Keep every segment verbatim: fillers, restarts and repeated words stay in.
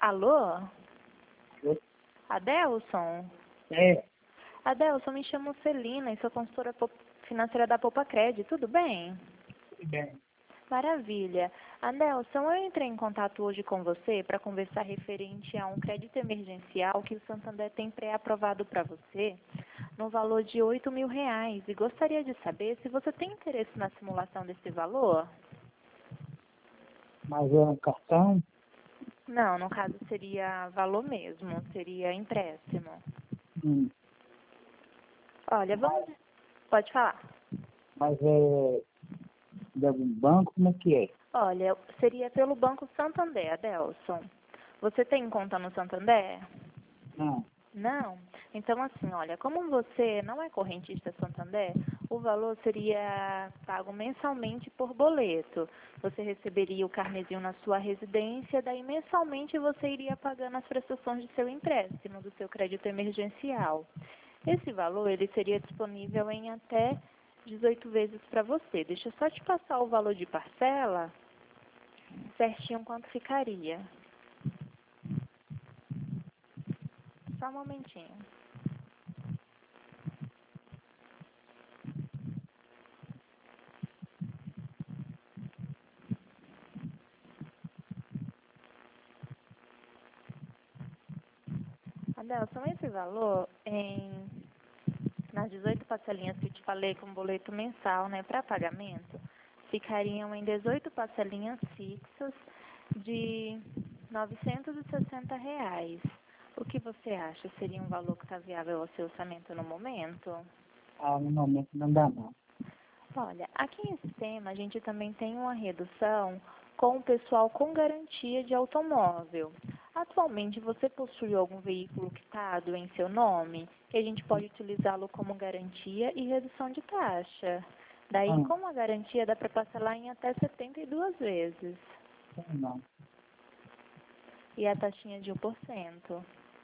Alô? Oi? Adelson? É, Adelson, me chamo Celina e sou consultora po- financeira da Poupa Cred, tudo bem? tudo bem. Maravilha. Adelson, eu entrei em contato hoje com você para conversar referente a um crédito emergencial que o Santander tem pré-aprovado para você no valor de oito mil reais e gostaria de saber se você tem interesse na simulação desse valor. Mas é um cartão? Não, no caso seria valor mesmo, seria empréstimo. Hum, Olha, vamos... Pode falar. mas é de algum banco? Como é que é? Olha, seria pelo Banco Santander, Adelson. Você tem conta no Santander? Não. Não? Então, assim, olha, como você não é correntista Santander, o valor seria pago mensalmente por boleto. Você receberia o carnezinho na sua residência, daí mensalmente você iria pagando as prestações de seu empréstimo, do seu crédito emergencial. Esse valor, ele seria disponível em até dezoito vezes para você. Deixa eu só te passar o valor de parcela, certinho quanto ficaria. Só um momentinho. Adelson, esse valor, em, nas dezoito parcelinhas que eu te falei com boleto mensal, né, para pagamento, ficariam em dezoito parcelinhas fixas de novecentos e sessenta reais. O que você acha? Seria um valor que está viável ao seu orçamento no momento? Ah, no momento não dá não. Olha, aqui em sistema a gente também tem uma redução com o pessoal com garantia de automóvel. Atualmente você possui algum veículo quitado em seu nome, que a gente pode utilizá-lo como garantia e redução de taxa. Daí, Ah, com a garantia, dá para parcelar em até setenta e duas vezes. não. E a taxinha de um por cento.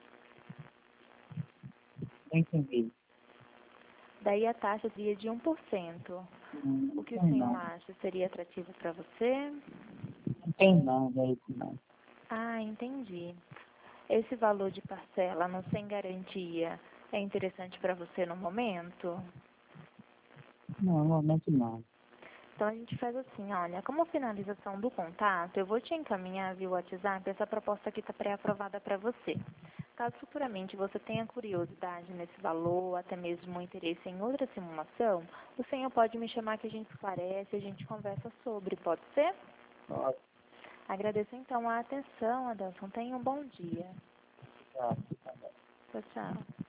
Não entendi. Daí a taxa seria de um por cento. Hum, O Não que o tem senhor não. acha? Seria atrativo para você? Não tem não, daí não. Ah, entendi. Esse valor de parcela no sem garantia é interessante para você no momento? Não, no momento não. Então a gente faz assim, olha, como finalização do contato, eu vou te encaminhar via WhatsApp essa proposta que está pré-aprovada para você. Caso futuramente você tenha curiosidade nesse valor, até mesmo interesse em outra simulação, o senhor pode me chamar que a gente esclarece, a gente conversa sobre, pode ser? Pode. Agradeço então a atenção, Adelson. Tenha um bom dia. Tá. Tchau, tchau.